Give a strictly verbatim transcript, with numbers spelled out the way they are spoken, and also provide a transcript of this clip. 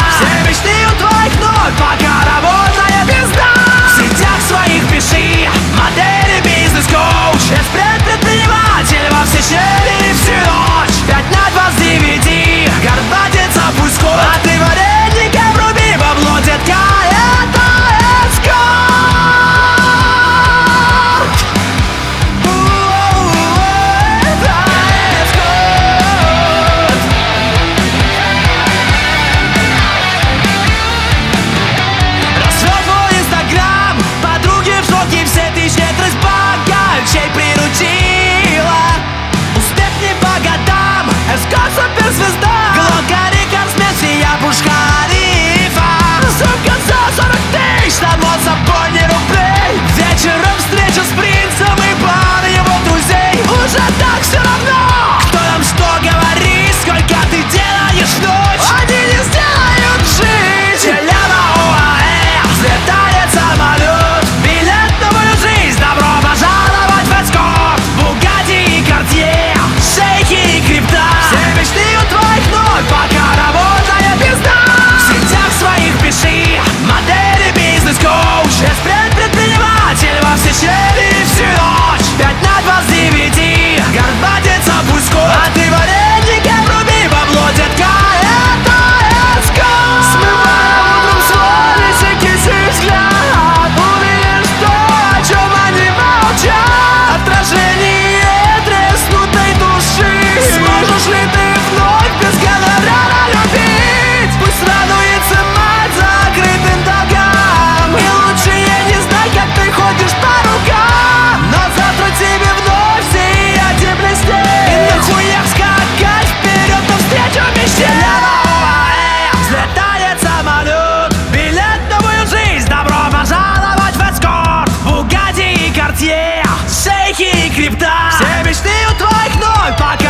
Все мечты у твоих ног, пока работает пизда. В сетях своих пиши модели, бизнес-коуч, эксперт-предприниматель во все щели всю ночь. Пять на два с девяти, горбатится пусть скот, а ты вареники вруби, бабло, детка, это эскорт. Расцвел твой инстаграм, подруги в шоке, все ты щедрость богачей приручила. Успех не по годам, эскорт суперзвезда, глокари, косметия, пушка-рифа. Сука за сорок тысяч, само собой не рублей. Вечером встреча с принцем и пара его друзей. Уже так все равно, кто нам что говорит, сколько ты делаешь в ночь, они не сделают жить. Челяба ОАЭ, взлетает самолет, билет на мою жизнь, добро пожаловать в эскорт. Бугатти и Картье, шейки и крипта, все мечты у твоих ног, пока работает пизда. В сетях своих пиши модели, бизнес-коуч, эксперт-предприниматель во все щели всю ночь. Пять на два с девяти, горбатится пусть скот, а ты вареники вруби, бабло, детка, это эскорт. Смывая утром свой високий взгляд, увидишь то, о чем они молчат. Отражение треснутой души, сможешь ли ты вновь без гонорара любить? Пусть радуется мать закрытым долгам, и лучше ей не знать, как ты ходишь по рукам. Но завтра тебе вновь сиять и блестеть, и на хуях скакать вперед навстречу мечте. ОАЭ, взлетает самолет, билет на мою жизнь, добро пожаловать в эскорт. Бугатти и Картье, шейки и крипта, все мечты у твоих ног, пока